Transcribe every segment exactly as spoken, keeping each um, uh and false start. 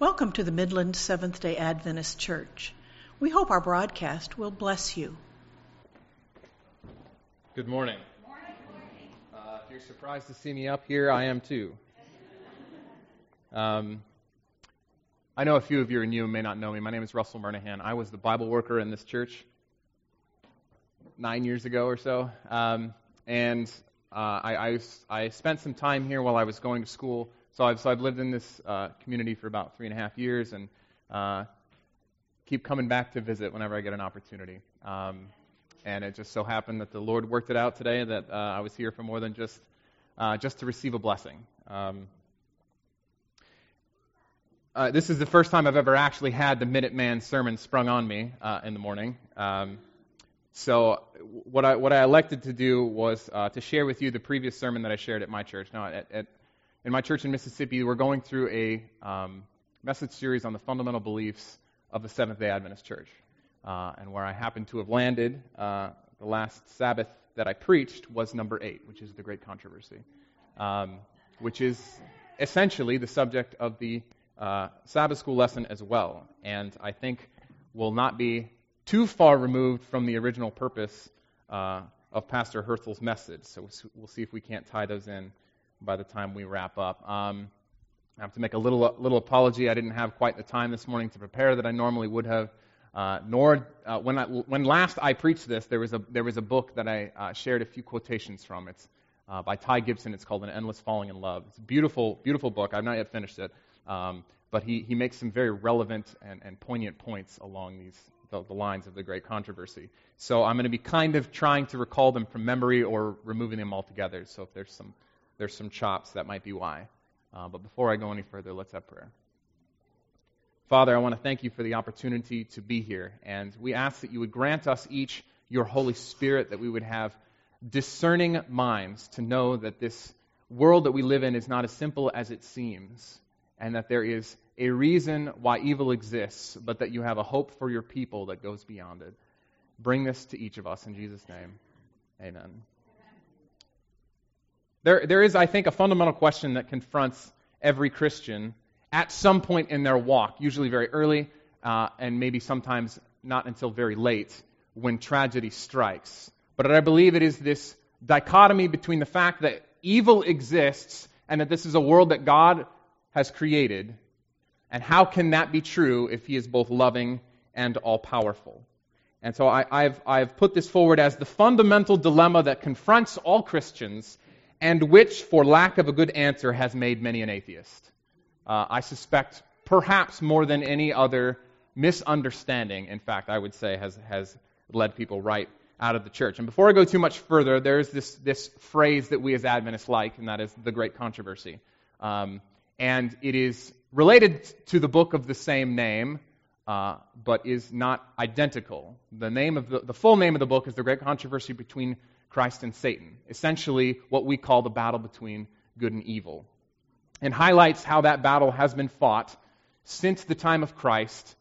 Welcome to the Midland Seventh-day Adventist Church. We hope our broadcast will bless you. Good morning. Uh, if you're surprised to see me up here, I am too. Um, I know a few of you are new and may not know me. My name is Russell Murnahan. I was the Bible worker in this church nine years ago or so. Um, and uh, I, I, I spent some time here while I was going to school. So I've, so I've lived in this uh, community for about three and a half years and uh, keep coming back to visit whenever I get an opportunity. Um, and it just so happened that the Lord worked it out today that uh, I was here for more than just uh, just to receive a blessing. Um, uh, this is the first time I've ever actually had the Minuteman sermon sprung on me uh, in the morning. Um, so what I what I elected to do was uh, to share with you the previous sermon that I shared at my church. Now, at, at In my church in Mississippi, we're going through a um, message series on the fundamental beliefs of the Seventh-day Adventist Church. Uh, and where I happened to have landed uh, the last Sabbath that I preached was number eight, which is the Great Controversy, um, which is essentially the subject of the uh, Sabbath school lesson as well. And I think will not be too far removed from the original purpose uh, of Pastor Herzl's message. So we'll see if we can't tie those in by the time we wrap up. Um, I have to make a little little apology. I didn't have quite the time this morning to prepare that I normally would have. Uh, nor uh, when I, when last I preached this, there was a there was a book that I uh, shared a few quotations from. It's uh, by Ty Gibson. It's called An Endless Falling in Love. It's a beautiful beautiful book. I've not yet finished it, um, but he he makes some very relevant and, and poignant points along these the, the lines of the Great Controversy. So I'm going to be kind of trying to recall them from memory or removing them altogether. So if there's some There's some chops, that might be why. Uh, but before I go any further, let's have prayer. Father, I want to thank you for the opportunity to be here. And we ask that you would grant us each your Holy Spirit, that we would have discerning minds to know that this world that we live in is not as simple as it seems, and that there is a reason why evil exists, but that you have a hope for your people that goes beyond it. Bring this to each of us in Jesus' name. Amen. There, there is, I think, a fundamental question that confronts every Christian at some point in their walk, usually very early, uh, and maybe sometimes not until very late, when tragedy strikes. But I believe it is this dichotomy between the fact that evil exists and that this is a world that God has created, and how can that be true if He is both loving and all-powerful? And so I, I've, I've put this forward as the fundamental dilemma that confronts all Christians, and which, for lack of a good answer, has made many an atheist. Uh, I suspect perhaps more than any other misunderstanding, in fact, I would say, has, has led people right out of the church. And before I go too much further, there's this, this phrase that we as Adventists like, and that is the Great Controversy. Um, and it is related to the book of the same name, uh, but is not identical. The name of the, the full name of the book is The Great Controversy Between Christ and Satan, essentially what we call the battle between good and evil, and highlights how that battle has been fought since the time of Christ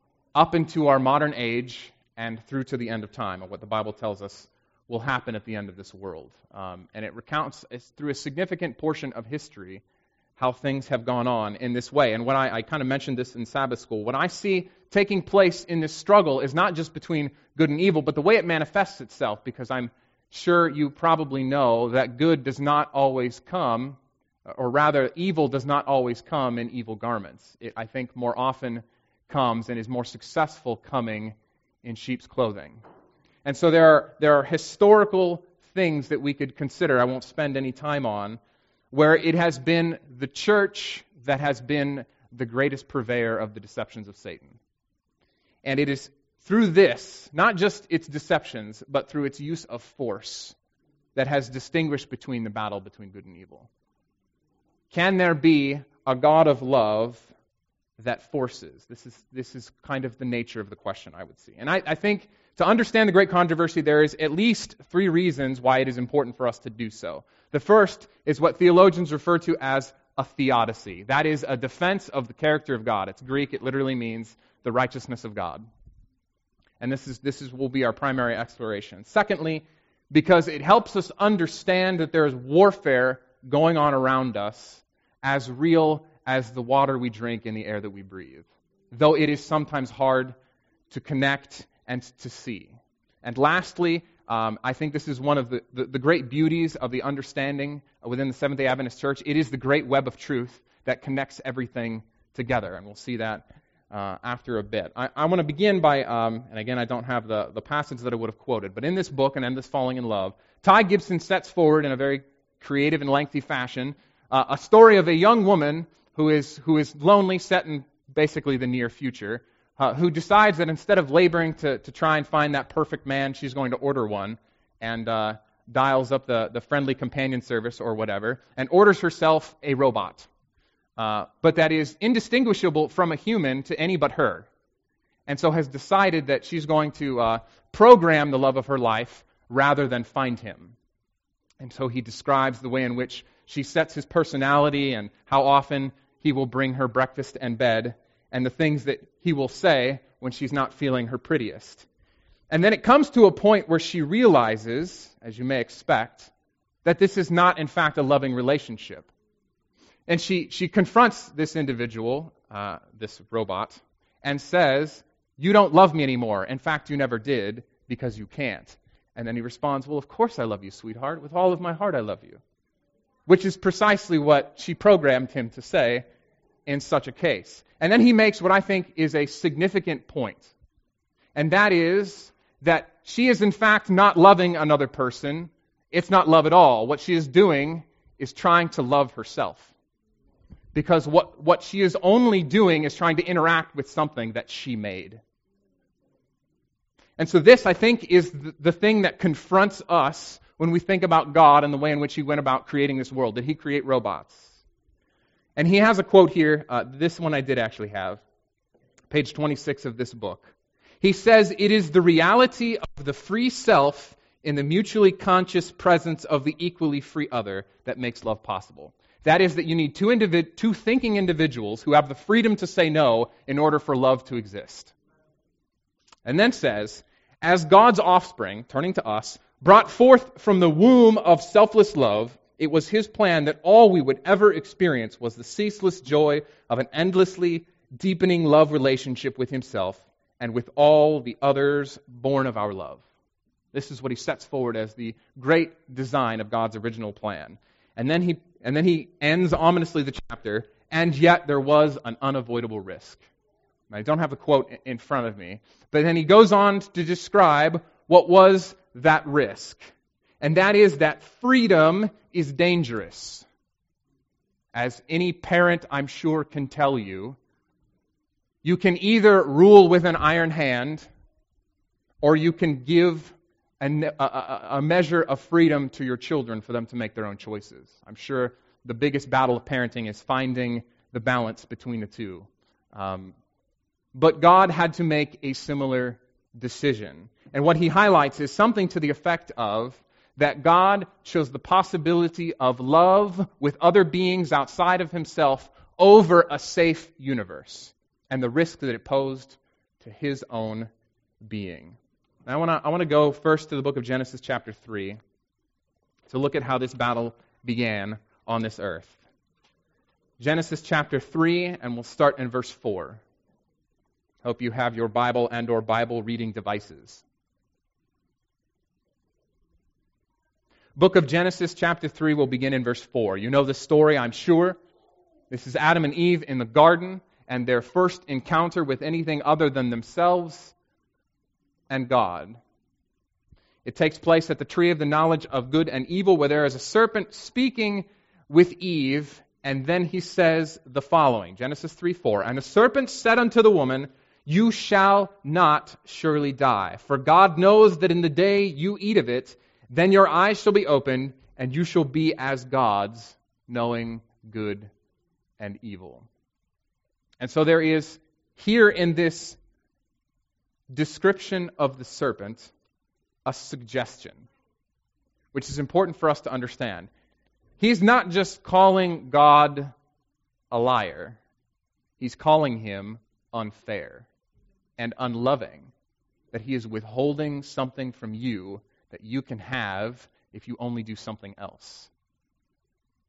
up into our modern age and through to the end of time, of what the Bible tells us will happen at the end of this world. Um, and it recounts through a significant portion of history how things have gone on in this way. And when I, I kind of mentioned this in Sabbath school, what I see taking place in this struggle is not just between good and evil, but the way it manifests itself, because I'm sure you probably know that good does not always come, or rather, evil does not always come in evil garments. It, I think, more often comes and is more successful coming in sheep's clothing. And so there are, there are historical things that we could consider, I won't spend any time on, where it has been the church that has been the greatest purveyor of the deceptions of Satan. And it is through this, not just its deceptions, but through its use of force, that has distinguished between the battle between good and evil. Can there be a God of love that forces? This is this is kind of the nature of the question, I would see. And I, I think to understand the Great Controversy, there is at least three reasons why it is important for us to do so. The first is what theologians refer to as a theodicy. That is a defense of the character of God. It's Greek. It literally means the righteousness of God. And this is this is will be our primary exploration. Secondly, because it helps us understand that there is warfare going on around us, as real as the water we drink and the air that we breathe, though it is sometimes hard to connect and to see. And lastly, um, I think this is one of the, the, the great beauties of the understanding within the Seventh-day Adventist Church. It is the great web of truth that connects everything together, and we'll see that uh, after a bit. I, I want to begin by, um, and again, I don't have the, the passage that I would have quoted, but in this book, and in this Falling in Love, Ty Gibson sets forward in a very creative and lengthy fashion uh, a story of a young woman who is who is lonely, set in basically the near future, uh, who decides that instead of laboring to, to try and find that perfect man, she's going to order one, and uh, dials up the, the friendly companion service or whatever, and orders herself a robot. Uh, but that is indistinguishable from a human to any but her. And so has decided that she's going to uh, program the love of her life rather than find him. And so he describes the way in which she sets his personality and how often he will bring her breakfast and bed and the things that he will say when she's not feeling her prettiest. And then it comes to a point where she realizes, as you may expect, that this is not in fact a loving relationship. And she, she confronts this individual, uh, this robot, and says, "You don't love me anymore. In fact, you never did because you can't." And then he responds, "Well, of course I love you, sweetheart. With all of my heart I love you." Which is precisely what she programmed him to say in such a case. And then he makes what I think is a significant point. And that is that she is in fact not loving another person. It's not love at all. What she is doing is trying to love herself. Because what, what she is only doing is trying to interact with something that she made. And so this, I think, is the, the thing that confronts us when we think about God and the way in which He went about creating this world. Did He create robots? And he has a quote here. Uh, this one I did actually have. Page twenty-six of this book. He says, "It is the reality of the free self in the mutually conscious presence of the equally free other that makes love possible." That is that you need two, individ- two thinking individuals who have the freedom to say no in order for love to exist. And then says, "As God's offspring," turning to us, "brought forth from the womb of selfless love, it was His plan that all we would ever experience was the ceaseless joy of an endlessly deepening love relationship with Himself and with all the others born of our love." This is what he sets forward as the great design of God's original plan. And then he and then he ends ominously the chapter, "And yet there was an unavoidable risk." I don't have a quote in front of me, but then he goes on to describe what was that risk. And that is that freedom is dangerous. As any parent, I'm sure, can tell you, you can either rule with an iron hand, or you can give a, a, a measure of freedom to your children for them to make their own choices. I'm sure the biggest battle of parenting is finding the balance between the two. Um, but God had to make a similar decision. And what he highlights is something to the effect of that God chose the possibility of love with other beings outside of himself over a safe universe and the risk that it posed to his own being. Now, I want to I want to go first to the book of Genesis chapter three to look at how this battle began on this earth. Genesis chapter three, and we'll start in verse four. Hope you have your Bible and or Bible reading devices. Book of Genesis chapter three will begin in verse four. You know the story, I'm sure. This is Adam and Eve in the garden and their first encounter with anything other than themselves and God. It takes place at the tree of the knowledge of good and evil, where there is a serpent speaking with Eve, and then he says the following, Genesis three four, "And the serpent said unto the woman, You shall not surely die, for God knows that in the day you eat of it, then your eyes shall be opened, and you shall be as gods, knowing good and evil." And so there is here in this description of the serpent a suggestion, which is important for us to understand. He's not just calling God a liar. He's calling him unfair and unloving, that he is withholding something from you that you can have if you only do something else.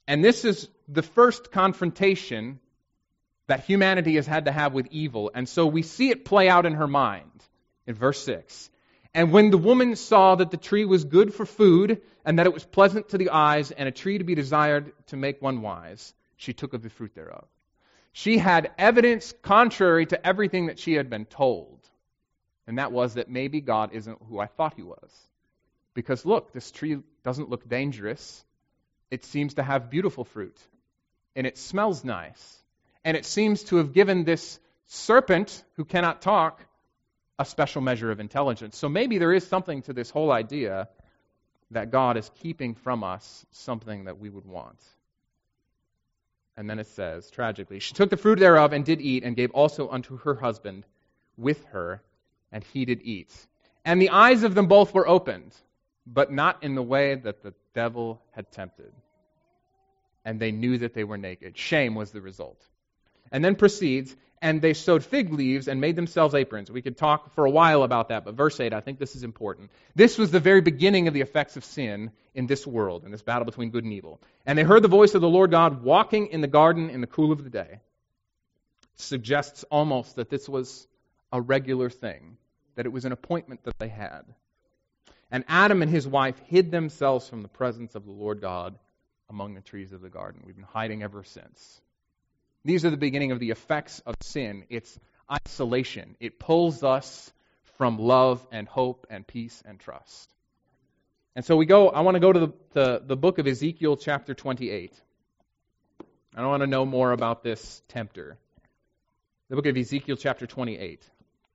And this is the first confrontation that humanity has had to have with evil. And so we see it play out in her mind in verse six. And when the woman saw that the tree was good for food, and that it was pleasant to the eyes, and a tree to be desired to make one wise, she took of the fruit thereof. She had evidence contrary to everything that she had been told. And that was that maybe God isn't who I thought he was. Because look, this tree doesn't look dangerous. It seems to have beautiful fruit. And it smells nice. And it seems to have given this serpent, who cannot talk, a special measure of intelligence. So maybe there is something to this whole idea that God is keeping from us something that we would want. And then it says, tragically, she took the fruit thereof and did eat, and gave also unto her husband with her, and he did eat. And the eyes of them both were opened, but not in the way that the devil had tempted. And they knew that they were naked. Shame was the result. And then proceeds, and they sewed fig leaves and made themselves aprons. We could talk for a while about that, but verse eight, I think this is important. This was the very beginning of the effects of sin in this world, in this battle between good and evil. And they heard the voice of the Lord God walking in the garden in the cool of the day. It suggests almost that this was a regular thing, that it was an appointment that they had. And Adam and his wife hid themselves from the presence of the Lord God among the trees of the garden. We've been hiding ever since. These are the beginning of the effects of sin. It's isolation. It pulls us from love and hope and peace and trust. And so we go, I want to go to the, the, the book of Ezekiel chapter twenty-eight. I want to know more about this tempter. The book of Ezekiel chapter twenty-eight.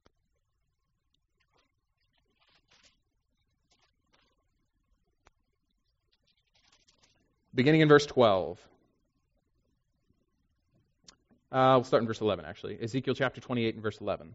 Beginning in verse twelve. Uh, we'll start in verse eleven, actually. Ezekiel chapter twenty-eight and verse eleven.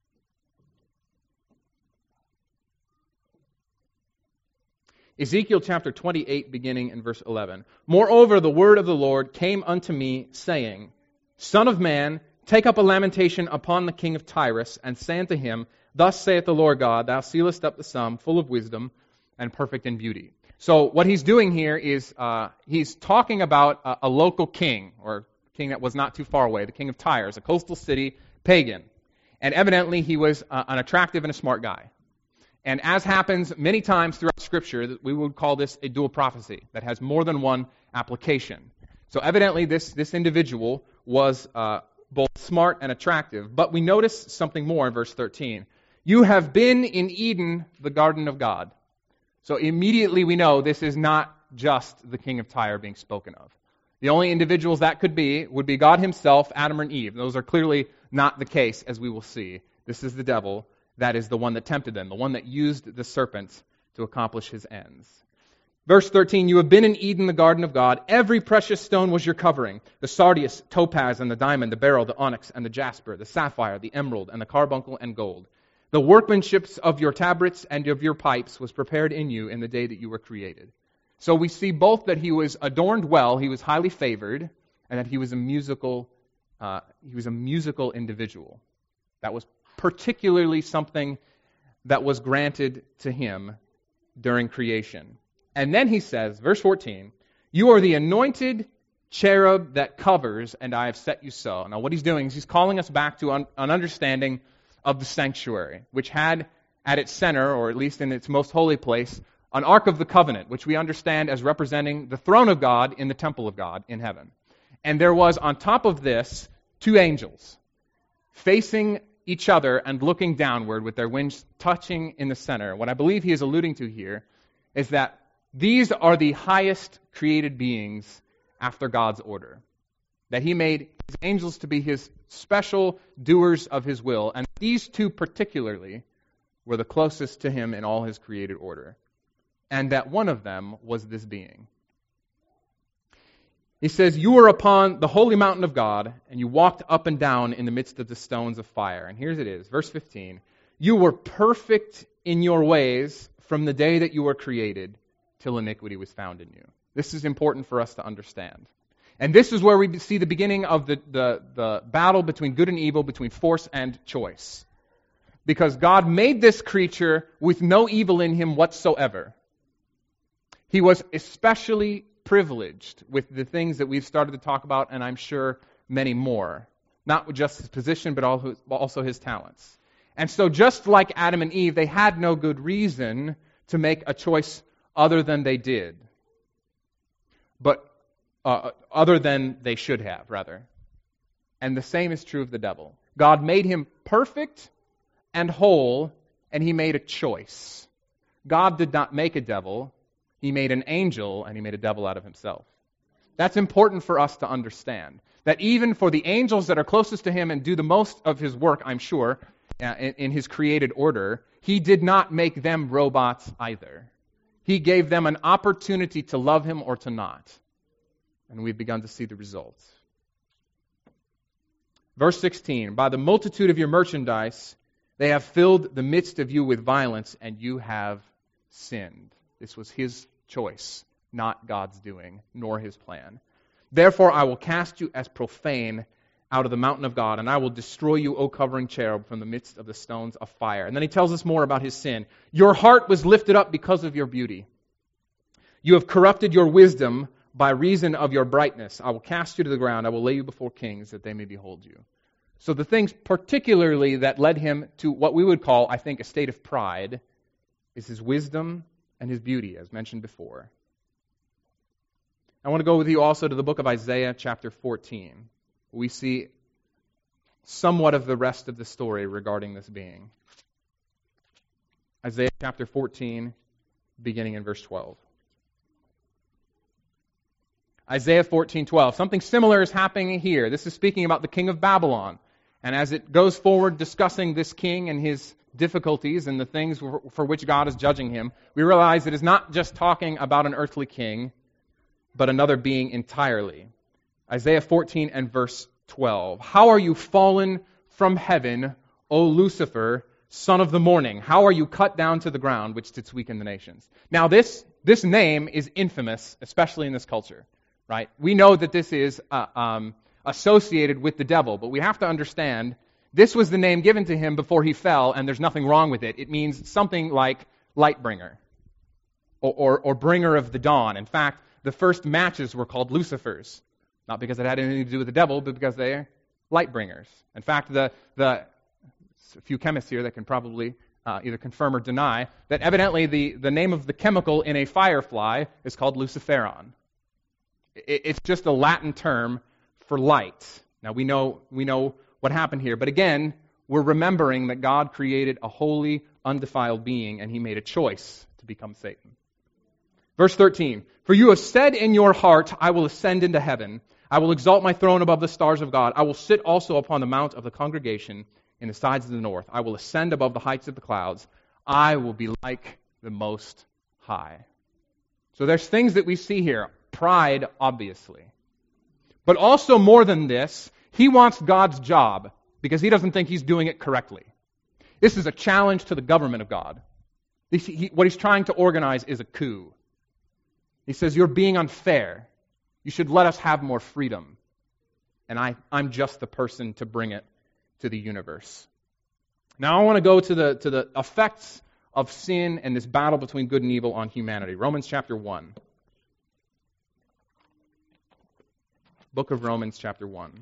Ezekiel chapter twenty-eight, beginning in verse eleven. Moreover, the word of the Lord came unto me, saying, Son of man, take up a lamentation upon the king of Tyrus, and say unto him, Thus saith the Lord God, Thou sealest up the sum, full of wisdom, and perfect in beauty. So what he's doing here is uh, he's talking about a, a local king, or king that was not too far away, the king of Tyre, a coastal city, pagan. And evidently he was uh, an attractive and a smart guy. And as happens many times throughout Scripture, we would call this a dual prophecy that has more than one application. So evidently this, this individual was uh, both smart and attractive. But we notice something more in verse thirteen. You have been in Eden, the garden of God. So immediately we know this is not just the king of Tyre being spoken of. The only individuals that could be would be God himself, Adam and Eve. Those are clearly not the case, as we will see. This is the devil. That is the one that tempted them, the one that used the serpent to accomplish his ends. Verse thirteen, you have been in Eden, the garden of God. Every precious stone was your covering. The sardius, topaz, and the diamond, the beryl, the onyx, and the jasper, the sapphire, the emerald, and the carbuncle, and gold. The workmanship of your tabrets and of your pipes was prepared in you in the day that you were created. So we see both that he was adorned well, he was highly favored, and that he was a musical, uh, he was a musical individual. That was particularly something that was granted to him during creation. And then he says, verse fourteen, you are the anointed cherub that covers, and I have set you so. Now what he's doing is he's calling us back to un- an understanding of the sanctuary, which had at its center, or at least in its most holy place, an Ark of the Covenant, which we understand as representing the throne of God in the temple of God in heaven. And there was on top of this two angels facing each other and looking downward with their wings touching in the center. What I believe he is alluding to here is that these are the highest created beings after God's order. That he made his angels to be his special doers of his will. And these two particularly were the closest to him in all his created order. And that one of them was this being. He says, you were upon the holy mountain of God, and you walked up and down in the midst of the stones of fire. And here's it is, verse fifteen. You were perfect in your ways from the day that you were created till iniquity was found in you. This is important for us to understand. And this is where we see the beginning of the, the, the battle between good and evil, between force and choice. Because God made this creature with no evil in him whatsoever. He was especially privileged with the things that we've started to talk about, and I'm sure many more. Not just his position, but also his talents. And so just like Adam and Eve, they had no good reason to make a choice other than they did. But uh, other than they should have, rather. And the same is true of the devil. God made him perfect and whole, and he made a choice. God did not make a devil. He made an angel, and he made a devil out of himself. That's important for us to understand. That even for the angels that are closest to him and do the most of his work, I'm sure, uh, in, in his created order, he did not make them robots either. He gave them an opportunity to love him or to not. And we've begun to see the results. Verse sixteen, by the multitude of your merchandise, they have filled the midst of you with violence, and you have sinned. This was his choice, not God's doing, nor his plan. Therefore I will cast you as profane out of the mountain of God, and I will destroy you, O covering cherub, from the midst of the stones of fire. And then he tells us more about his sin. Your heart was lifted up because of your beauty. You have corrupted your wisdom by reason of your brightness. I will cast you to the ground. I will lay you before kings that they may behold you. So the things particularly that led him to what we would call, I think, a state of pride is his wisdom and his beauty, as mentioned before. I want to go with you also to the book of Isaiah chapter fourteen. We see somewhat of the rest of the story regarding this being. Isaiah chapter fourteen, beginning in verse twelve. Isaiah fourteen twelve. Something similar is happening here. This is speaking about the king of Babylon. And as it goes forward discussing this king and his difficulties and the things for, for which God is judging him, we realize it is not just talking about an earthly king, but another being entirely. Isaiah fourteen and verse twelve. How are you fallen from heaven, O Lucifer, son of the morning? How are you cut down to the ground, which didst weaken the nations? Now this, this name is infamous, especially in this culture. Right? We know that this is uh, um, associated with the devil, but we have to understand this was the name given to him before he fell, and there's nothing wrong with it. It means something like light bringer or, or, or bringer of the dawn. In fact, the first matches were called Lucifers, not because it had anything to do with the devil, but because they're light bringers. In fact, the the a few chemists here that can probably uh, either confirm or deny that evidently the, the name of the chemical in a firefly is called luciferon. It's just a Latin term for light. Now we know we know what happened here, but again, we're remembering that God created a holy, undefiled being, and he made a choice to become Satan. Verse thirteen, for you have said in your heart, I will ascend into heaven. I will exalt my throne above the stars of God. I will sit also upon the mount of the congregation in the sides of the north. I will ascend above the heights of the clouds. I will be like the Most High. So there's things that we see here. Pride, obviously. But also more than this, he wants God's job because he doesn't think he's doing it correctly. This is a challenge to the government of God. He, he, what he's trying to organize is a coup. He says, you're being unfair. You should let us have more freedom. And I, I'm just the person to bring it to the universe. Now I want to go to the, to the effects of sin and this battle between good and evil on humanity. Romans chapter one. Book of Romans, chapter one.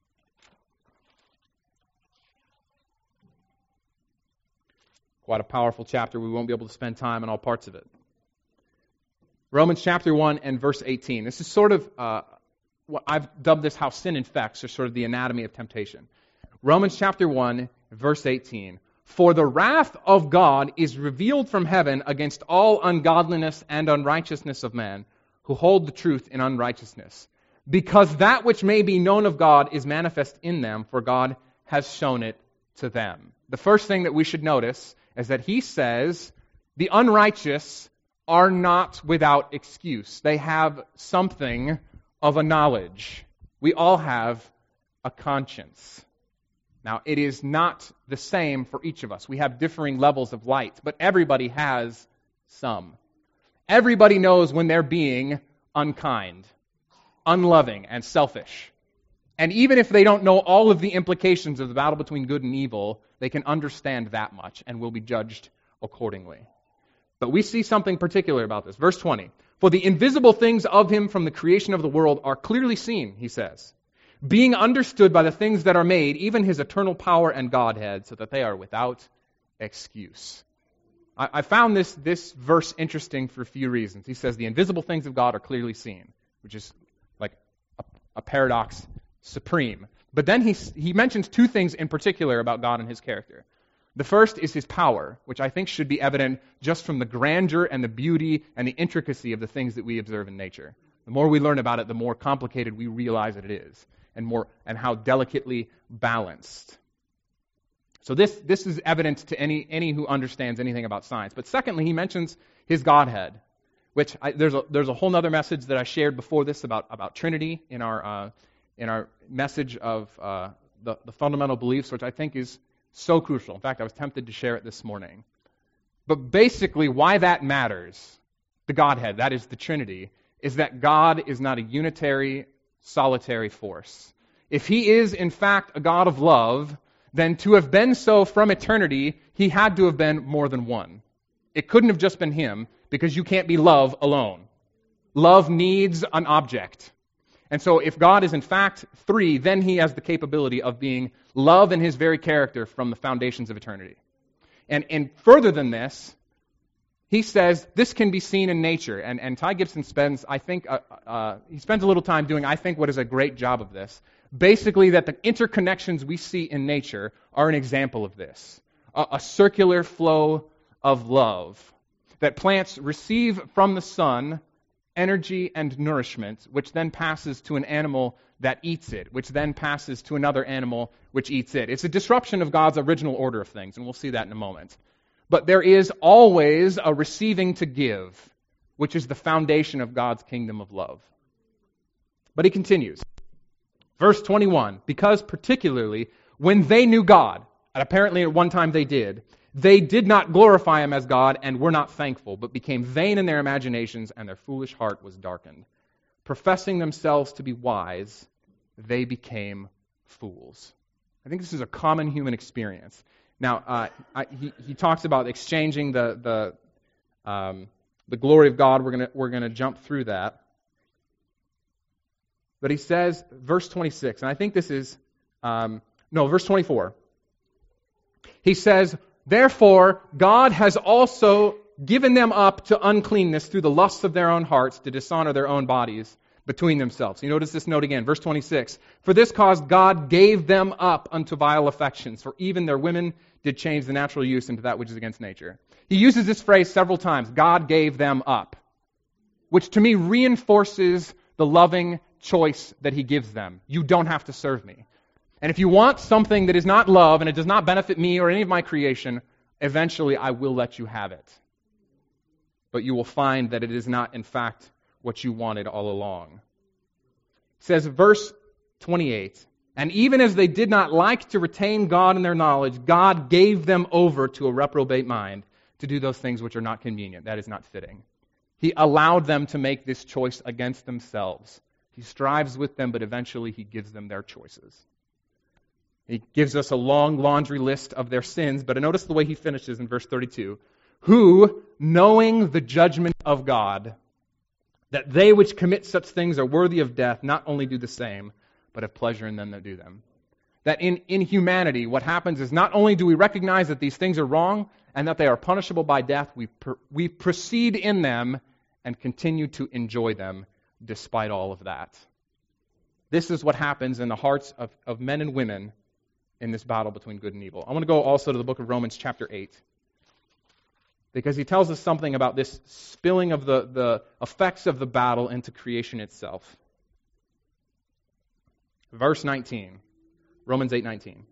Quite a powerful chapter. We won't be able to spend time on all parts of it. Romans chapter one and verse eighteen. This is sort of, uh, what I've dubbed this how sin infects, or sort of the anatomy of temptation. Romans chapter one, verse eighteen. For the wrath of God is revealed from heaven against all ungodliness and unrighteousness of men who hold the truth in unrighteousness. Because that which may be known of God is manifest in them, for God has shown it to them. The first thing that we should notice is that he says the unrighteous are not without excuse. They have something of a knowledge. We all have a conscience. Now, it is not the same for each of us. We have differing levels of light, but everybody has some. Everybody knows when they're being unkind, unloving, and selfish. And even if they don't know all of the implications of the battle between good and evil, they can understand that much and will be judged accordingly. But we see something particular about this. Verse twenty. For the invisible things of him from the creation of the world are clearly seen, he says, being understood by the things that are made, even his eternal power and Godhead, so that they are without excuse. I, I found this, this verse interesting for a few reasons. He says the invisible things of God are clearly seen, which is like a, a paradox supreme. But then he, he mentions two things in particular about God and his character. The first is his power, which I think should be evident just from the grandeur and the beauty and the intricacy of the things that we observe in nature. The more we learn about it, the more complicated we realize that it is, and more and how delicately balanced. So this, this is evident to any, any who understands anything about science. But secondly, he mentions his Godhead, which I, there's a there's a whole other message that I shared before this about, about Trinity in our uh, in our message of uh, the, the fundamental beliefs, which I think is so crucial. In fact, I was tempted to share it this morning. But basically, why that matters, the Godhead, that is the Trinity, is that God is not a unitary, solitary force. If he is, in fact, a God of love, then to have been so from eternity, he had to have been more than one. It couldn't have just been him, because you can't be love alone. Love needs an object. And so if God is in fact three, then he has the capability of being love in his very character from the foundations of eternity. And, and further than this, he says this can be seen in nature. And, and Ty Gibson spends, I think, uh, uh, he spends a little time doing, I think, what is a great job of this. Basically, that the interconnections we see in nature are an example of this. A, a circular flow of love. That plants receive from the sun energy and nourishment, which then passes to an animal that eats it, which then passes to another animal which eats it. It's a disruption of God's original order of things, and we'll see that in a moment. But there is always a receiving to give, which is the foundation of God's kingdom of love. But he continues. Verse twenty-one, because particularly when they knew God, and apparently at one time they did, they did not glorify him as God and were not thankful, but became vain in their imaginations, and their foolish heart was darkened. Professing themselves to be wise, they became fools. I think this is a common human experience. Now, uh, I, he, he talks about exchanging the the um, the glory of God. We're gonna we're gonna jump through that, but he says, verse twenty-six, and I think this is um, no, verse twenty-four. He says, therefore, God has also given them up to uncleanness through the lusts of their own hearts to dishonor their own bodies between themselves. You notice this note again, verse twenty-six. For this cause God gave them up unto vile affections, for even their women did change the natural use into that which is against nature. He uses this phrase several times, God gave them up, which to me reinforces the loving choice that he gives them. You don't have to serve me. And if you want something that is not love and it does not benefit me or any of my creation, eventually I will let you have it. But you will find that it is not, in fact, what you wanted all along. It says, verse twenty-eight, and even as they did not like to retain God in their knowledge, God gave them over to a reprobate mind to do those things which are not convenient. That is not fitting. He allowed them to make this choice against themselves. He strives with them, but eventually he gives them their choices. He gives us a long laundry list of their sins, but notice the way he finishes in verse thirty-two. Who, knowing the judgment of God, that they which commit such things are worthy of death, not only do the same, but have pleasure in them that do them. That in, in humanity, what happens is not only do we recognize that these things are wrong and that they are punishable by death, we, per, we proceed in them and continue to enjoy them despite all of that. This is what happens in the hearts of, of men and women in this battle between good and evil. I want to go also to the book of Romans chapter eight, because he tells us something about this spilling of the, the effects of the battle into creation itself. Verse nineteen, Romans eight nineteen.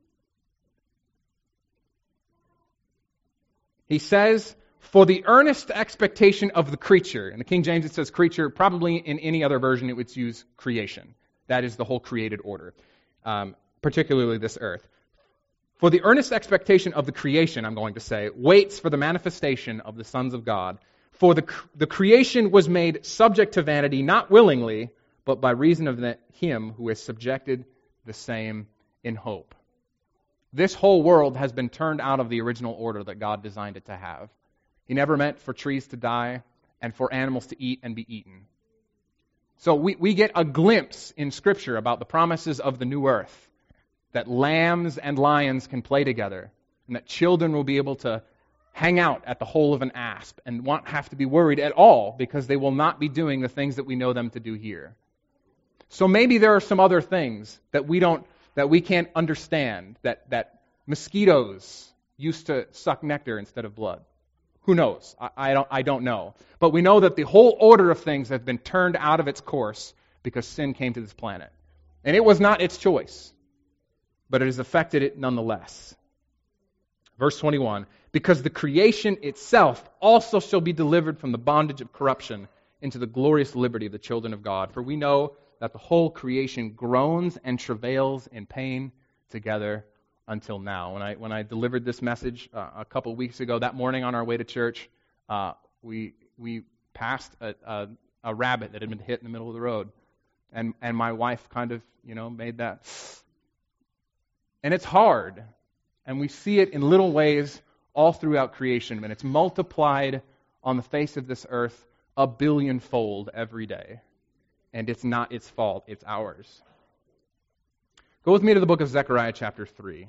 He says, for the earnest expectation of the creature, in the King James it says creature, probably in any other version it would use creation. That is the whole created order, um, particularly this earth. For the earnest expectation of the creation, I'm going to say, waits for the manifestation of the sons of God. For the, the creation was made subject to vanity, not willingly, but by reason of the, him who has subjected the same in hope. This whole world has been turned out of the original order that God designed it to have. He never meant for trees to die and for animals to eat and be eaten. So we, we get a glimpse in Scripture about the promises of the new earth, that lambs and lions can play together, and that children will be able to hang out at the hole of an asp and won't have to be worried at all because they will not be doing the things that we know them to do here. So maybe there are some other things that we don't, that we can't understand, that, that mosquitoes used to suck nectar instead of blood. Who knows? I, I don't I don't know. But we know that the whole order of things has been turned out of its course because sin came to this planet. And it was not its choice, but it has affected it nonetheless. Verse twenty-one, because the creation itself also shall be delivered from the bondage of corruption into the glorious liberty of the children of God. For we know that the whole creation groans and travails in pain together until now. When I when I delivered this message uh, a couple weeks ago, that morning on our way to church, uh, we we passed a, a, a rabbit that had been hit in the middle of the road, and and my wife kind of you know made that, and it's hard, and we see it in little ways all throughout creation, and it's multiplied on the face of this earth a billionfold every day, and it's not its fault; it's ours. Go with me to the book of Zechariah chapter three.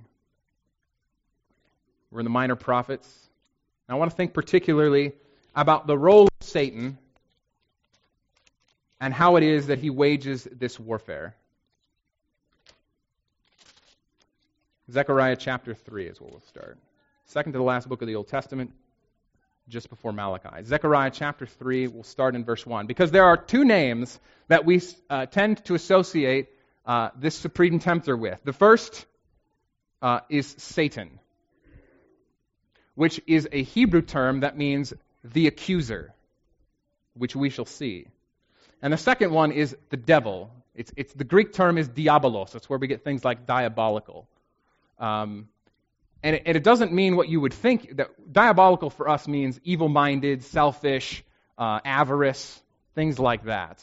We're in the Minor Prophets. I want to think particularly about the role of Satan and how it is that he wages this warfare. Zechariah chapter three is where we'll start. Second to the last book of the Old Testament, just before Malachi. Zechariah chapter three, we'll start in verse one. Because there are two names that we uh, tend to associate Uh, this supreme tempter with. The first uh, is Satan, which is a Hebrew term that means the accuser, which we shall see. And the second one is the devil. It's, it's the Greek term is diabolos. That's where we get things like diabolical. Um, and, it, and it doesn't mean what you would think. That diabolical for us means evil-minded, selfish, uh, avarice, things like that.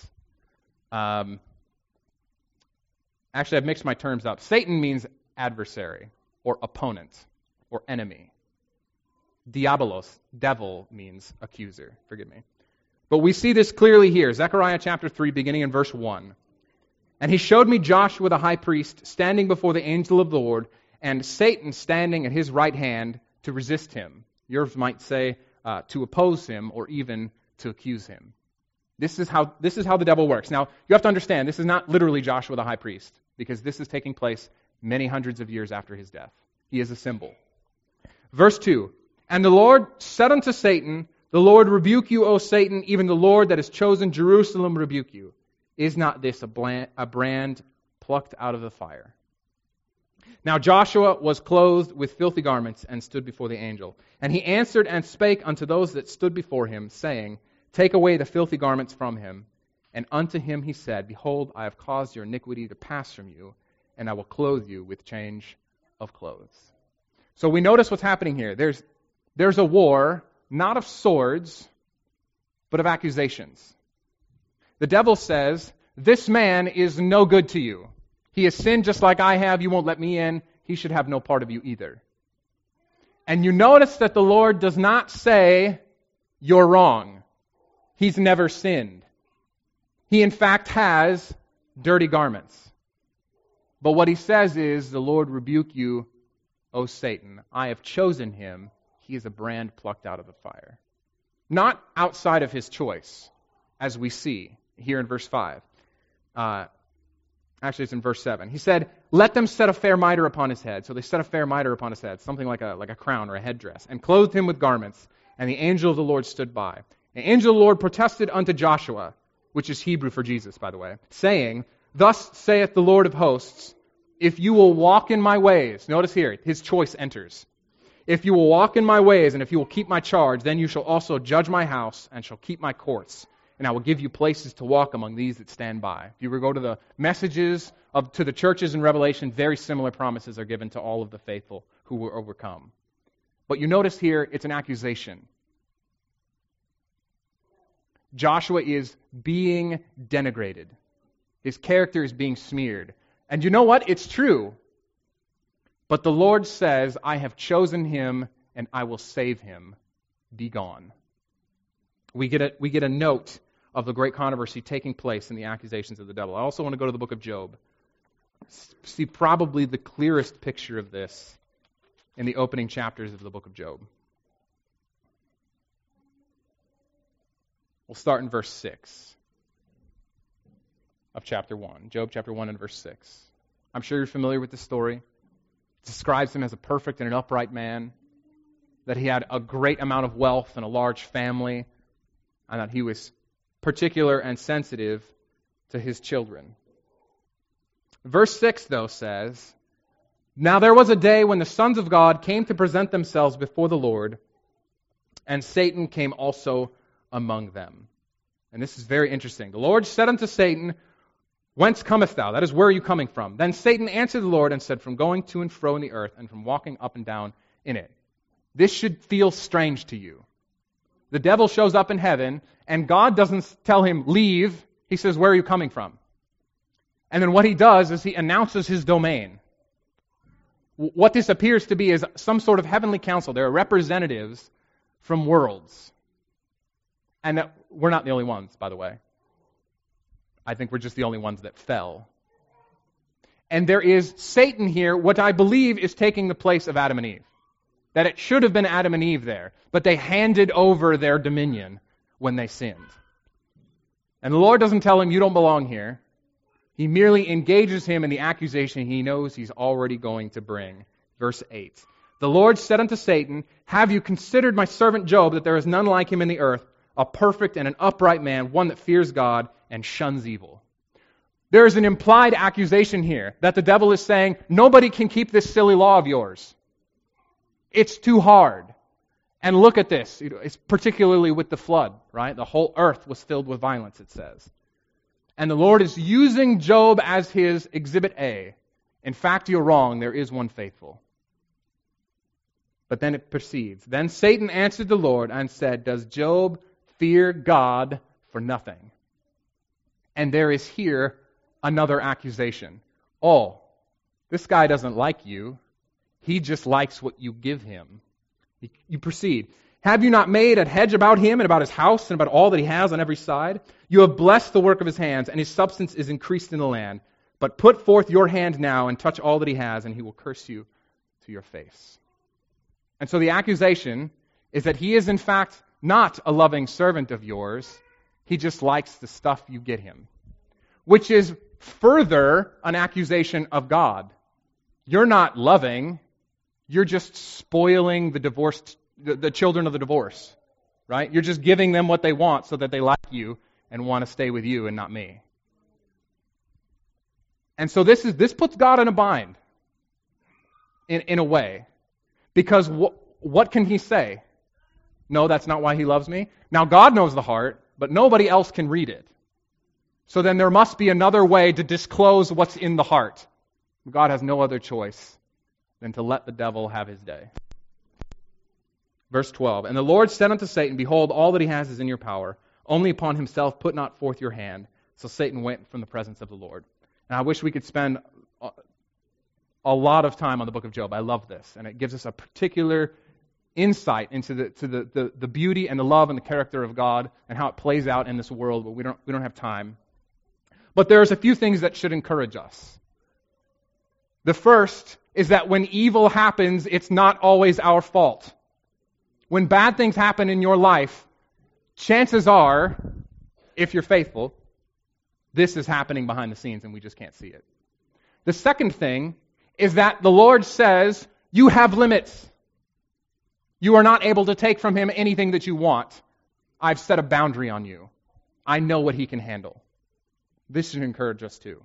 Um, Actually, I've mixed my terms up. Satan means adversary, or opponent, or enemy. Diabolos, devil, means accuser. Forgive me. But we see this clearly here. Zechariah chapter three, beginning in verse one. And he showed me Joshua the high priest standing before the angel of the Lord, and Satan standing at his right hand to resist him. Yours might say uh, to oppose him, or even to accuse him. This is how this is how the devil works. Now, you have to understand, this is not literally Joshua the high priest, because this is taking place many hundreds of years after his death. He is a symbol. Verse two, and the Lord said unto Satan, the Lord rebuke you, O Satan, even the Lord that has chosen Jerusalem rebuke you. Is not this a, bland, a brand plucked out of the fire? Now Joshua was clothed with filthy garments and stood before the angel. And he answered and spake unto those that stood before him, saying, take away the filthy garments from him. And unto him he said, behold, I have caused your iniquity to pass from you, and I will clothe you with change of clothes. So we notice what's happening here. There's, there's a war, not of swords, but of accusations. The devil says, this man is no good to you. He has sinned just like I have. You won't let me in. He should have no part of you either. And you notice that the Lord does not say, you're wrong. He's never sinned. He, in fact, has dirty garments. But what he says is, the Lord rebuke you, O Satan. I have chosen him. He is a brand plucked out of the fire. Not outside of his choice, as we see here in verse five. Uh, actually, it's in verse seven. He said, let them set a fair mitre upon his head. So they set a fair mitre upon his head, something like a, like a crown or a headdress, and clothed him with garments. And the angel of the Lord stood by. The angel of the Lord protested unto Joshua, which is Hebrew for Jesus, by the way, saying, thus saith the Lord of hosts, if you will walk in my ways, notice here, his choice enters. If you will walk in my ways, and if you will keep my charge, then you shall also judge my house, and shall keep my courts, and I will give you places to walk among these that stand by. If you were to go to the messages of to the churches in Revelation, very similar promises are given to all of the faithful who were overcome. But you notice here, it's an accusation. Joshua is being denigrated. His character is being smeared. And you know what? It's true. But the Lord says, I have chosen him and I will save him. Be gone. we get a, we get a note of the great controversy taking place in the accusations of the devil. I also want to go to the book of Job. See probably the clearest picture of this in the opening chapters of the book of Job. We'll start in verse six of chapter one. Job chapter one and verse six. I'm sure you're familiar with this story. It describes him as a perfect and an upright man, that he had a great amount of wealth and a large family, and that he was particular and sensitive to his children. Verse six, though, says, "Now there was a day when the sons of God came to present themselves before the Lord, and Satan came also among them." And this is very interesting. "The Lord said unto Satan, Whence comest thou?" That is, where are you coming from? "Then Satan answered the Lord and said, From going to and fro in the earth, and from walking up and down in it." This should feel strange to you. The devil shows up in heaven, and God doesn't tell him, leave. He says, where are you coming from? And then what he does is he announces his domain. What this appears to be is some sort of heavenly council. There are representatives from worlds. And we're not the only ones, by the way. I think we're just the only ones that fell. And there is Satan here, what I believe is taking the place of Adam and Eve. That it should have been Adam and Eve there, but they handed over their dominion when they sinned. And the Lord doesn't tell him, you don't belong here. He merely engages him in the accusation he knows he's already going to bring. Verse eight. "The Lord said unto Satan, Have you considered my servant Job, that there is none like him in the earth, a perfect and an upright man, one that fears God and shuns evil?" There is an implied accusation here that the devil is saying, nobody can keep this silly law of yours. It's too hard. And look at this. It's particularly with the flood, right? The whole earth was filled with violence, it says. And the Lord is using Job as his exhibit A. In fact, you're wrong. There is one faithful. But then it proceeds. "Then Satan answered the Lord and said, Does Job fear God for nothing?" And there is here another accusation. Oh, this guy doesn't like you. He just likes what you give him. You proceed. "Have you not made a hedge about him and about his house and about all that he has on every side? You have blessed the work of his hands, and his substance is increased in the land. But put forth your hand now and touch all that he has, and he will curse you to your face." And so the accusation is that he is in fact not a loving servant of yours. He just likes the stuff you get him. Which is further an accusation of God. You're not loving. You're just spoiling the divorced, the, the children of the divorce, right? You're just giving them what they want so that they like you and want to stay with you and not me. And so this is this puts God in a bind, in, in a way. Because wh- what can he say? No, that's not why he loves me. Now God knows the heart, but nobody else can read it. So then there must be another way to disclose what's in the heart. God has no other choice than to let the devil have his day. Verse twelve, "And the Lord said unto Satan, Behold, all that he has is in your power. Only upon himself put not forth your hand. So Satan went from the presence of the Lord." And I wish we could spend a lot of time on the book of Job. I love this. And it gives us a particular insight into the to the, the, the beauty and the love and the character of God and how it plays out in this world, but we don't we don't have time. But there's a few things that should encourage us. The first is that when evil happens, it's not always our fault. When bad things happen in your life, chances are, if you're faithful, this is happening behind the scenes and we just can't see it. The second thing is that the Lord says, you have limits. You are not able to take from him anything that you want. I've set a boundary on you. I know what he can handle. This should encourage us too.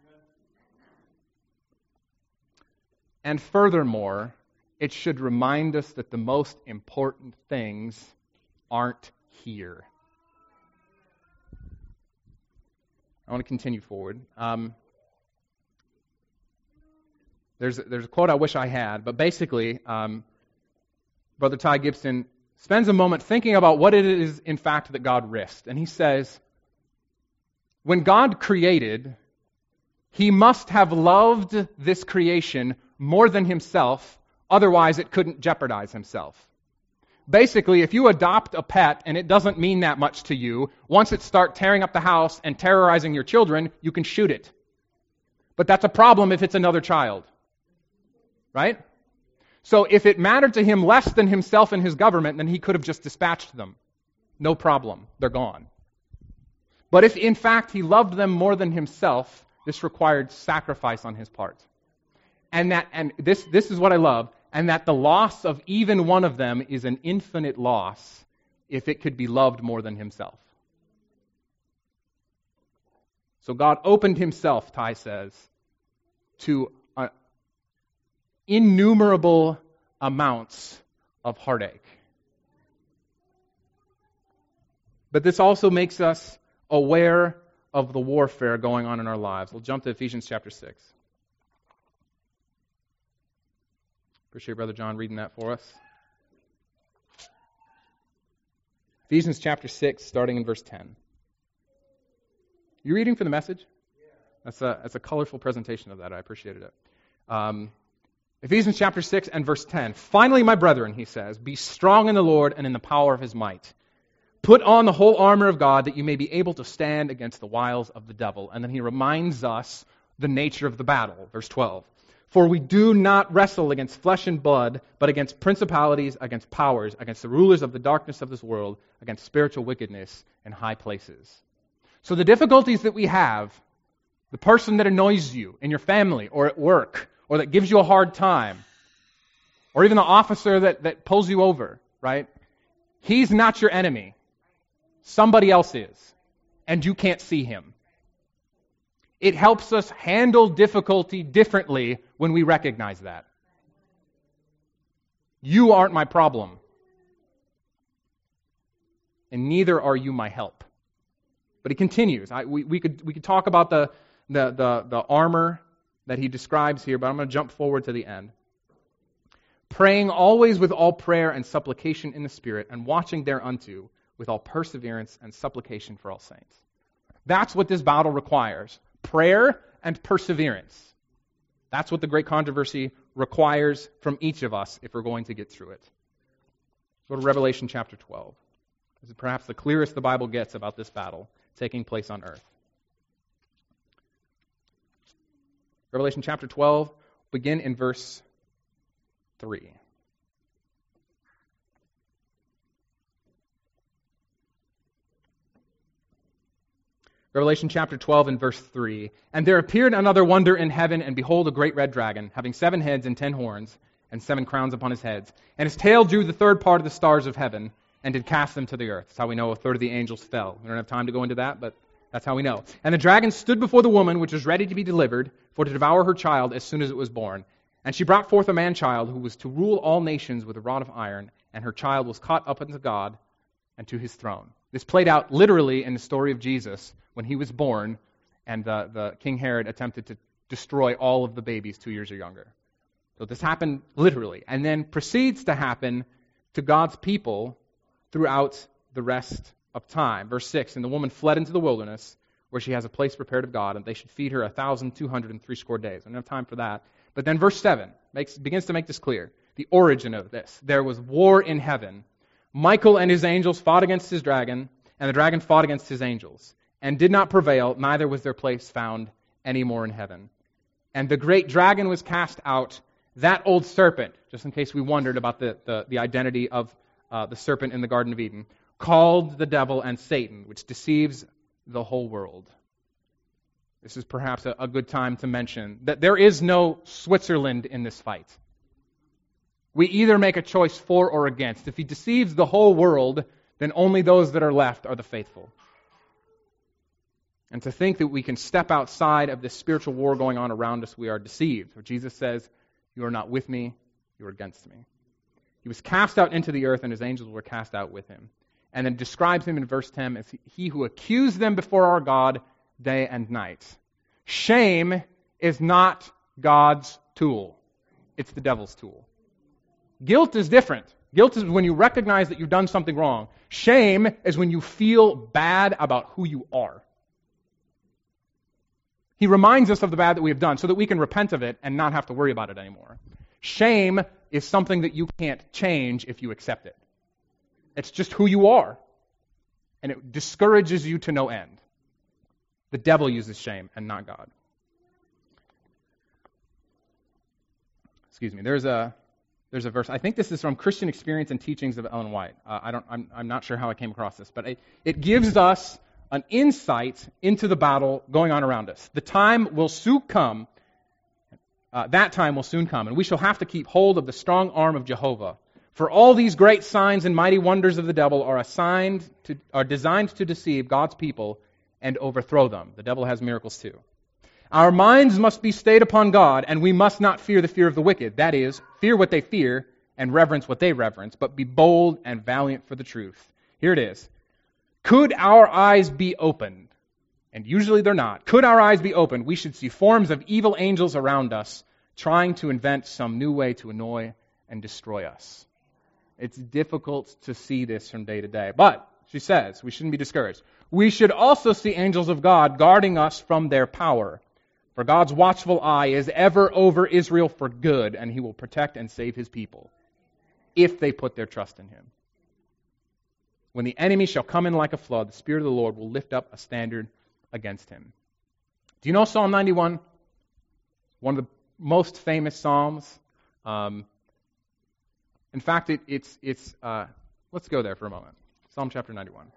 And furthermore, it should remind us that the most important things aren't here. I want to continue forward. Um, there's, there's a quote I wish I had, but basically, um, Brother Ty Gibson spends a moment thinking about what it is, in fact, that God risked. And he says, when God created, he must have loved this creation more than himself, otherwise it couldn't jeopardize himself. Basically, if you adopt a pet and it doesn't mean that much to you, once it starts tearing up the house and terrorizing your children, you can shoot it. But that's a problem if it's another child. Right? So if it mattered to him less than himself and his government, then he could have just dispatched them. No problem. They're gone. But if in fact he loved them more than himself, this required sacrifice on his part. And that and this this is what I love, and that the loss of even one of them is an infinite loss if it could be loved more than himself. So God opened himself, Ty says, to uh, innumerable amounts of heartache. But this also makes us aware of the warfare going on in our lives. We'll jump to Ephesians chapter six. Appreciate Brother John reading that for us. Ephesians chapter six, starting in verse ten. You reading for the Message? Yeah. That's a, that's a colorful presentation of that. I appreciated it. Um, Ephesians chapter six and verse ten. Finally, my brethren, he says, be strong in the Lord and in the power of his might. Put on the whole armor of God that you may be able to stand against the wiles of the devil. And then he reminds us the nature of the battle. Verse twelve. For we do not wrestle against flesh and blood, but against principalities, against powers, against the rulers of the darkness of this world, against spiritual wickedness in high places. So the difficulties that we have, the person that annoys you in your family or at work, or that gives you a hard time, or even the officer that, that pulls you over, right? He's not your enemy. Somebody else is, and you can't see him. It helps us handle difficulty differently when we recognize that. You aren't my problem, and neither are you my help. But he continues. I, we, we could we could talk about the, the, the, the armor that he describes here, but I'm going to jump forward to the end. Praying always with all prayer and supplication in the Spirit, and watching thereunto with all perseverance and supplication for all saints. That's what this battle requires. Prayer and perseverance. That's what the great controversy requires from each of us if we're going to get through it. Go to Revelation chapter twelve. This is perhaps the clearest the Bible gets about this battle taking place on earth. Revelation chapter twelve, begin in verse three. Revelation chapter twelve and verse three. And there appeared another wonder in heaven, and behold, a great red dragon, having seven heads and ten horns, and seven crowns upon his heads. And his tail drew the third part of the stars of heaven, and did cast them to the earth. That's how we know a third of the angels fell. We don't have time to go into that, but that's how we know. And the dragon stood before the woman, which was ready to be delivered, for to devour her child as soon as it was born. And she brought forth a man-child, who was to rule all nations with a rod of iron, and her child was caught up unto God and to his throne. This played out literally in the story of Jesus when he was born, and the, the King Herod attempted to destroy all of the babies two years or younger. So this happened literally, and then proceeds to happen to God's people throughout the rest of time. Verse six, and the woman fled into the wilderness, where she has a place prepared of God, and they should feed her a thousand two hundred and three score days. I don't have time for that. But then verse seven makes, begins to make this clear. The origin of this. There was war in heaven. Michael and his angels fought against his dragon, and the dragon fought against his angels, and did not prevail, neither was their place found any more in heaven. And the great dragon was cast out, that old serpent, just in case we wondered about the, the, the identity of uh, the serpent in the Garden of Eden, called the devil and Satan, which deceives the whole world. This is perhaps a, a good time to mention that there is no Switzerland in this fight. We either make a choice for or against. If he deceives the whole world, then only those that are left are the faithful. And to think that we can step outside of this spiritual war going on around us, we are deceived. For Jesus says, you are not with me, you are against me. He was cast out into the earth, and his angels were cast out with him. And then describes him in verse ten as he who accused them before our God day and night. Shame is not God's tool. It's the devil's tool. Guilt is different. Guilt is when you recognize that you've done something wrong. Shame is when you feel bad about who you are. He reminds us of the bad that we have done so that we can repent of it and not have to worry about it anymore. Shame is something that you can't change if you accept it. It's just who you are. And it discourages you to no end. The devil uses shame and not God. Excuse me. There's a there's a verse. I think this is from Christian Experience and Teachings of Ellen White. Uh, I don't. I'm, I'm not sure how I came across this, but it, it gives us an insight into the battle going on around us. The time will soon come. Uh, that time will soon come, and we shall have to keep hold of the strong arm of Jehovah. For all these great signs and mighty wonders of the devil are assigned to, are designed to deceive God's people and overthrow them. The devil has miracles too. Our minds must be stayed upon God, and we must not fear the fear of the wicked. That is, fear what they fear and reverence what they reverence, but be bold and valiant for the truth. Here it is. Could our eyes be opened? And usually they're not. Could our eyes be opened? We should see forms of evil angels around us trying to invent some new way to annoy and destroy us. It's difficult to see this from day to day. But, she says, we shouldn't be discouraged. We should also see angels of God guarding us from their power. For God's watchful eye is ever over Israel for good, and He will protect and save His people, if they put their trust in Him. When the enemy shall come in like a flood, the Spirit of the Lord will lift up a standard against him. Do you know Psalm ninety-one? One of the most famous Psalms. Um, in fact, it, it's, it's uh, let's go there for a moment. Psalm chapter ninety-one.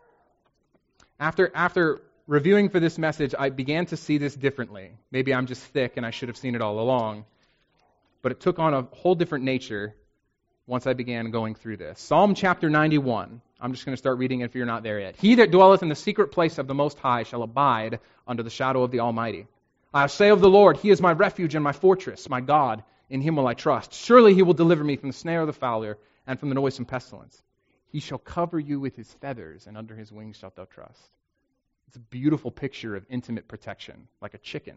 After, after reviewing for this message, I began to see this differently. Maybe I'm just thick and I should have seen it all along. But it took on a whole different nature once I began going through this. Psalm chapter ninety-one. I'm just going to start reading it if you're not there yet. He that dwelleth in the secret place of the Most High shall abide under the shadow of the Almighty. I say of the Lord, He is my refuge and my fortress, my God, in Him will I trust. Surely He will deliver me from the snare of the fowler and from the noisome pestilence. He shall cover you with His feathers, and under His wings shalt thou trust. It's a beautiful picture of intimate protection, like a chicken.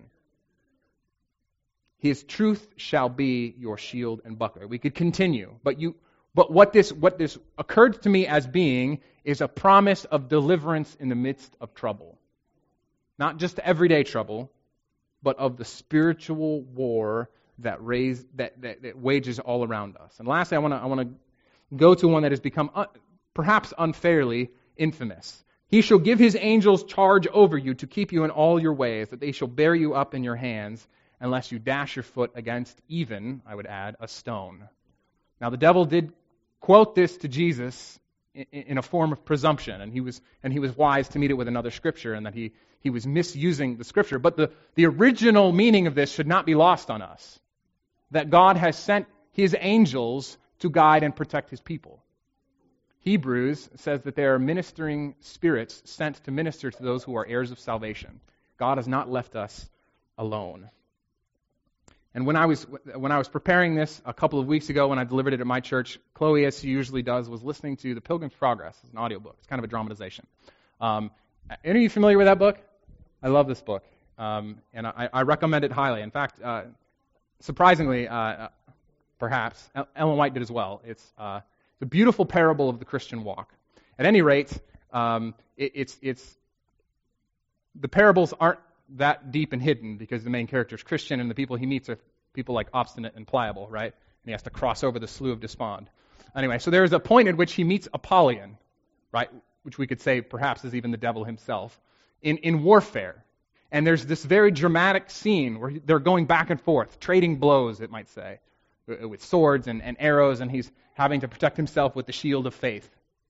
His truth shall be your shield and buckler. We could continue, but you, but what this what this occurred to me as being is a promise of deliverance in the midst of trouble, not just everyday trouble, but of the spiritual war that raise that, that, that wages all around us. And lastly, I want to I want to go to one that has become un, perhaps unfairly infamous. He shall give His angels charge over you to keep you in all your ways, that they shall bear you up in your hands, unless you dash your foot against even, I would add, a stone. Now the devil did quote this to Jesus in, in a form of presumption, and he was and he was wise to meet it with another scripture, and that he, he was misusing the scripture. But the, the original meaning of this should not be lost on us, that God has sent His angels to guide and protect His people. Hebrews says that there are ministering spirits sent to minister to those who are heirs of salvation. God has not left us alone. And when I was when I was preparing this a couple of weeks ago, when I delivered it at my church, Chloe, as she usually does, was listening to The Pilgrim's Progress. It's an audiobook. It's kind of a dramatization. Um, any of you familiar with that book? I love this book, um, and I, I recommend it highly. In fact, uh, surprisingly, uh, perhaps, Ellen White did as well. It's, uh, it's a beautiful parable of the Christian walk. At any rate, um, it, it's it's the parables aren't that deep and hidden, because the main character is Christian, and the people he meets are people like Obstinate and Pliable, right? And he has to cross over the Slough of Despond. Anyway, so there is a point at which he meets Apollyon, right? Which we could say perhaps is even the devil himself, in, in warfare. And there's this very dramatic scene where they're going back and forth, trading blows, it might say, with swords and, and arrows, and he's having to protect himself with the shield of faith.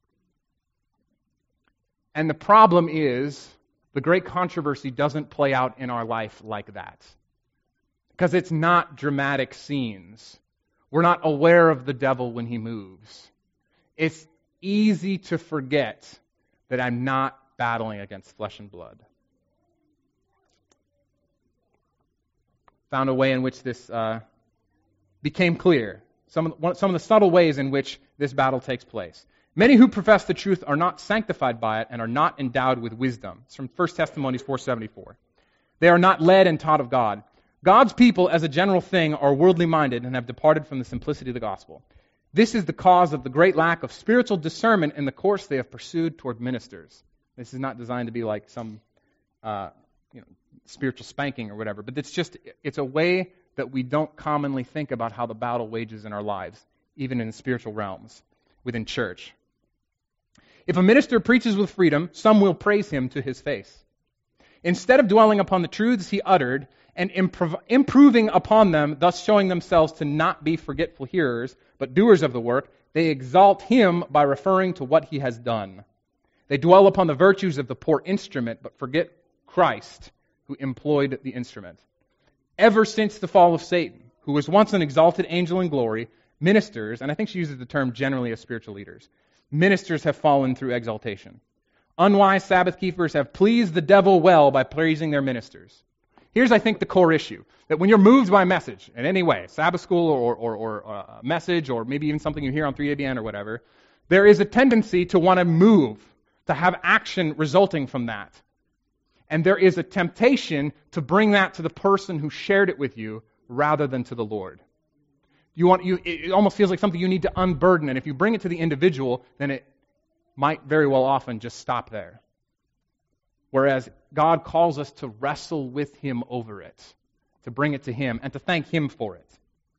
And the problem is, the great controversy doesn't play out in our life like that. Because it's not dramatic scenes. We're not aware of the devil when he moves. It's easy to forget that I'm not battling against flesh and blood. Found a way in which this uh, became clear. Some of, the, some of the subtle ways in which this battle takes place. Many who profess the truth are not sanctified by it and are not endowed with wisdom. It's from First Thessalonians four seventy-four. They are not led and taught of God. God's people, as a general thing, are worldly minded and have departed from the simplicity of the gospel. This is the cause of the great lack of spiritual discernment in the course they have pursued toward ministers. This is not designed to be like some uh, you know, spiritual spanking or whatever, but it's just it's a way that we don't commonly think about how the battle wages in our lives, even in the spiritual realms within church. If a minister preaches with freedom, some will praise him to his face. Instead of dwelling upon the truths he uttered and improv- improving upon them, thus showing themselves to not be forgetful hearers, but doers of the work, they exalt him by referring to what he has done. They dwell upon the virtues of the poor instrument, but forget Christ, who employed the instrument. Ever since the fall of Satan, who was once an exalted angel in glory, ministers, and I think she uses the term generally as spiritual leaders, ministers have fallen through exaltation. Unwise Sabbath keepers have pleased the devil well by praising their ministers. Here's, I think, the core issue. That when you're moved by a message in any way, Sabbath school or, or, or a message or maybe even something you hear on three A B N or whatever, there is a tendency to want to move, to have action resulting from that. And there is a temptation to bring that to the person who shared it with you rather than to the Lord. You want you it almost feels like something you need to unburden, and if you bring it to the individual, then it might very well often just stop there. Whereas God calls us to wrestle with Him over it, to bring it to Him, and to thank Him for it.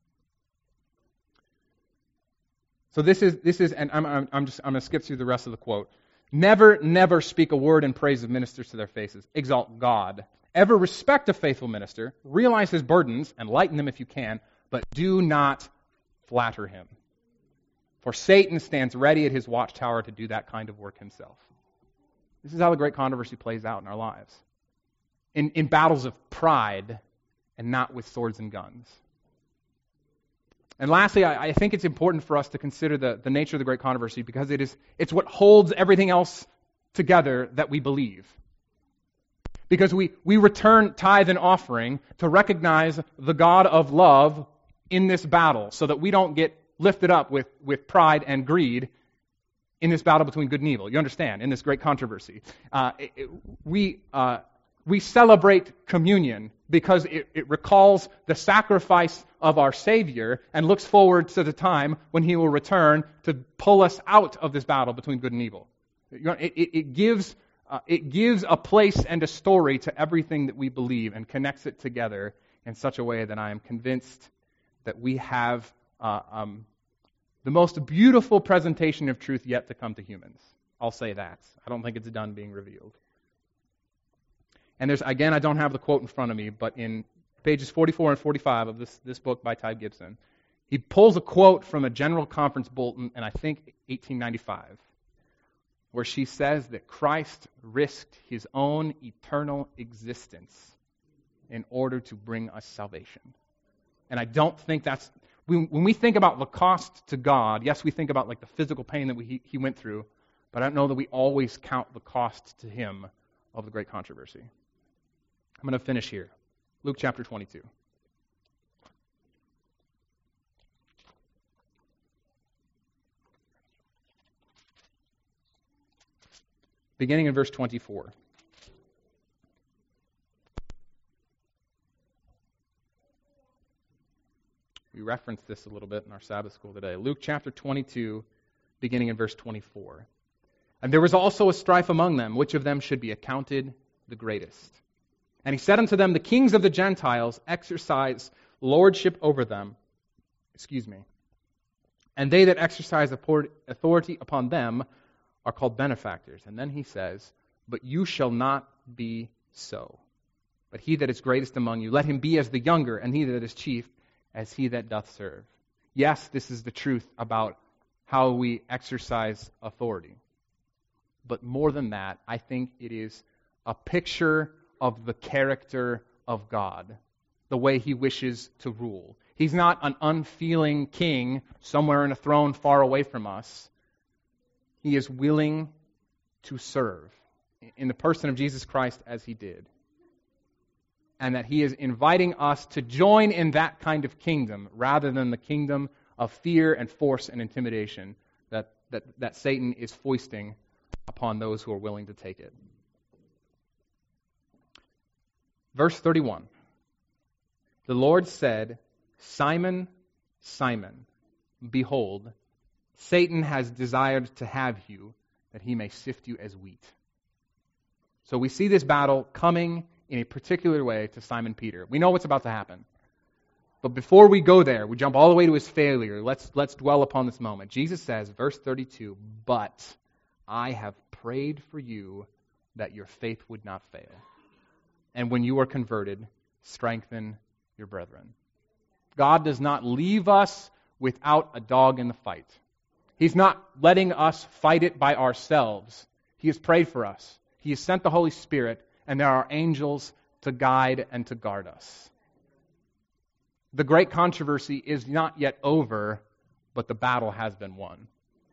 So this is this is, and I'm I'm, I'm just I'm going to skip through the rest of the quote. Never, never speak a word in praise of ministers to their faces. Exalt God. Ever respect a faithful minister. Realize his burdens and lighten them if you can, but do not flatter him. For Satan stands ready at his watchtower to do that kind of work himself. This is how the great controversy plays out in our lives. In, in battles of pride and not with swords and guns. And lastly, I, I think it's important for us to consider the, the nature of the great controversy because it is it's what holds everything else together that we believe. Because we, we return tithe and offering to recognize the God of love in this battle so that we don't get lifted up with, with pride and greed in this battle between good and evil. You understand? In this great controversy. Uh, it, it, we uh, we celebrate communion because it, it recalls the sacrifice of our Savior and looks forward to the time when He will return to pull us out of this battle between good and evil. It, it, it gives uh, it gives a place and a story to everything that we believe and connects it together in such a way that I am convinced that we have uh, um, the most beautiful presentation of truth yet to come to humans. I'll say that. I don't think it's done being revealed. And there's, again, I don't have the quote in front of me, but in pages forty-four and forty-five of this, this book by Ty Gibson, he pulls a quote from a General Conference bulletin in, I think, eighteen ninety-five, where she says that Christ risked His own eternal existence in order to bring us salvation. And I don't think that's... When we think about the cost to God, yes, we think about like the physical pain that we, he, he went through, but I don't know that we always count the cost to Him of the great controversy. I'm going to finish here. Luke chapter twenty-two. Beginning in verse twenty-four. We referenced this a little bit in our Sabbath school today. Luke chapter twenty-two, beginning in verse twenty-four. And there was also a strife among them, which of them should be accounted the greatest. And he said unto them, the kings of the Gentiles exercise lordship over them. Excuse me. And they that exercise authority upon them are called benefactors. And then he says, but you shall not be so. But he that is greatest among you, let him be as the younger, and he that is chief as he that doth serve. Yes, this is the truth about how we exercise authority. But more than that, I think it is a picture of the character of God, the way He wishes to rule. He's not an unfeeling king somewhere in a throne far away from us. He is willing to serve in the person of Jesus Christ as He did. And that He is inviting us to join in that kind of kingdom rather than the kingdom of fear and force and intimidation that, that, that Satan is foisting upon those who are willing to take it. Verse thirty-one. The Lord said, Simon, Simon, behold, Satan has desired to have you, that he may sift you as wheat. So we see this battle coming in a particular way to Simon Peter. We know what's about to happen. But before we go there, we jump all the way to his failure. Let's, let's dwell upon this moment. Jesus says, verse thirty-two, but I have prayed for you that your faith would not fail. And when you are converted, strengthen your brethren. God does not leave us without a dog in the fight. He's not letting us fight it by ourselves. He has prayed for us. He has sent the Holy Spirit, and there are angels to guide and to guard us. The great controversy is not yet over, but the battle has been won.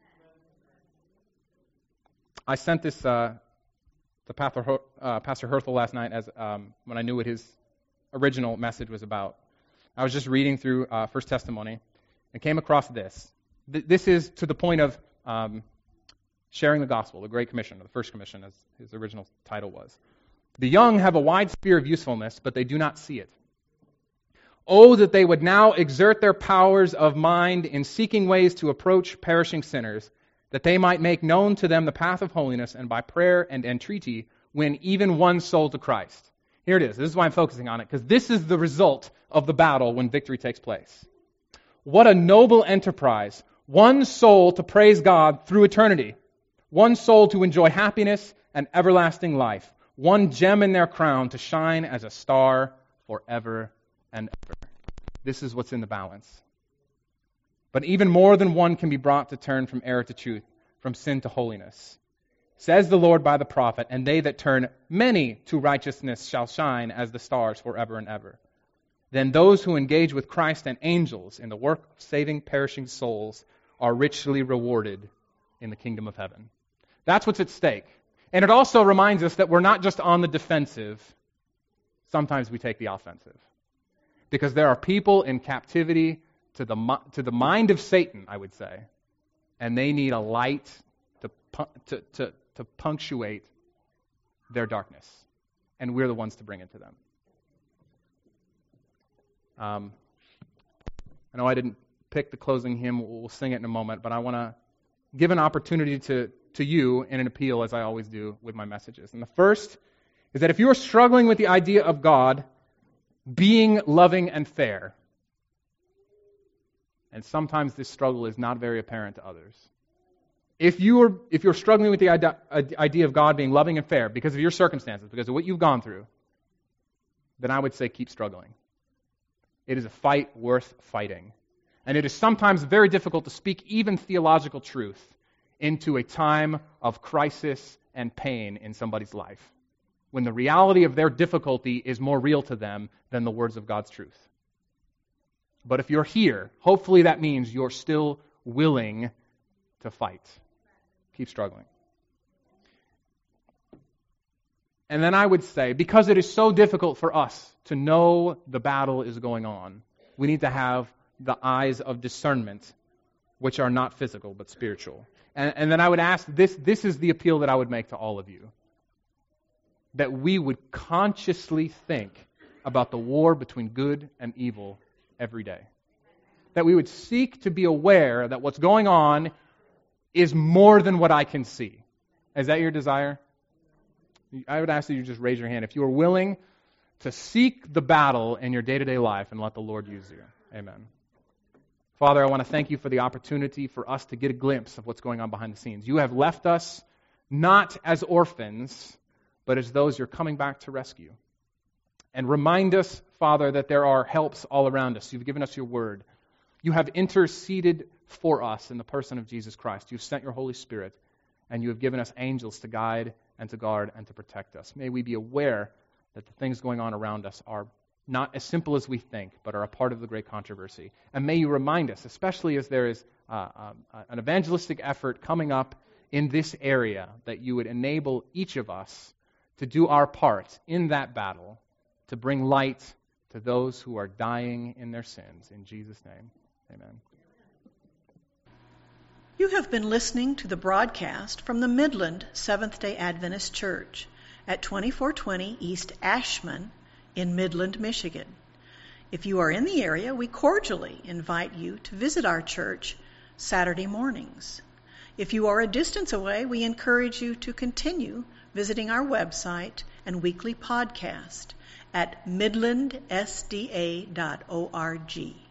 I sent this uh, to Pastor, uh, Pastor Herthel last night as um, when I knew what his original message was about. I was just reading through uh, First Testimony and came across this. Th- this is to the point of um, sharing the gospel, the Great Commission, or the First Commission, as his original title was. The young have a wide sphere of usefulness, but they do not see it. Oh, that they would now exert their powers of mind in seeking ways to approach perishing sinners, that they might make known to them the path of holiness, and by prayer and entreaty win even one soul to Christ. Here it is. This is why I'm focusing on it, because this is the result of the battle when victory takes place. What a noble enterprise. One soul to praise God through eternity. One soul to enjoy happiness and everlasting life. One gem in their crown to shine as a star forever and ever. This is what's in the balance. But even more than one can be brought to turn from error to truth, from sin to holiness. Says the Lord by the prophet, and they that turn many to righteousness shall shine as the stars forever and ever. Then those who engage with Christ and angels in the work of saving perishing souls are richly rewarded in the kingdom of heaven. That's what's at stake. And it also reminds us that we're not just on the defensive. Sometimes we take the offensive. Because there are people in captivity to the to the mind of Satan, I would say, and they need a light to to to, to punctuate their darkness, and we're the ones to bring it to them. Um, I know I didn't pick the closing hymn. We'll sing it in a moment, but I want to give an opportunity to to you in an appeal, as I always do with my messages. And the first is that if you are struggling with the idea of God being loving and fair, and sometimes this struggle is not very apparent to others. If you're if you're struggling with the idea, idea of God being loving and fair because of your circumstances, because of what you've gone through, then I would say keep struggling. It is a fight worth fighting. And it is sometimes very difficult to speak even theological truth into a time of crisis and pain in somebody's life, when the reality of their difficulty is more real to them than the words of God's truth. But if you're here, hopefully that means you're still willing to fight. Keep struggling. And then I would say, because it is so difficult for us to know the battle is going on, we need to have the eyes of discernment, which are not physical but spiritual. And, and then I would ask, this, this is the appeal that I would make to all of you, that we would consciously think about the war between good and evil every day. That we would seek to be aware that what's going on is more than what I can see. Is that your desire? I would ask that you just raise your hand if you are willing to seek the battle in your day-to-day life and let the Lord use you. Amen. Father, I want to thank you for the opportunity for us to get a glimpse of what's going on behind the scenes. You have left us not as orphans, but as those you're coming back to rescue. And remind us, Father, that there are helps all around us. You've given us your word. You have interceded for us in the person of Jesus Christ. You've sent your Holy Spirit, and you have given us angels to guide and to guard and to protect us. May we be aware that the things going on around us are not as simple as we think, but are a part of the great controversy. And may you remind us, especially as there is uh, uh, an evangelistic effort coming up in this area, that you would enable each of us to do our part in that battle, to bring light to those who are dying in their sins. In Jesus' name, amen. You have been listening to the broadcast from the Midland Seventh-day Adventist Church at twenty-four twenty East Ashman in Midland, Michigan. If you are in the area, we cordially invite you to visit our church Saturday mornings. If you are a distance away, we encourage you to continue visiting our website and weekly podcast at midland s d a dot org.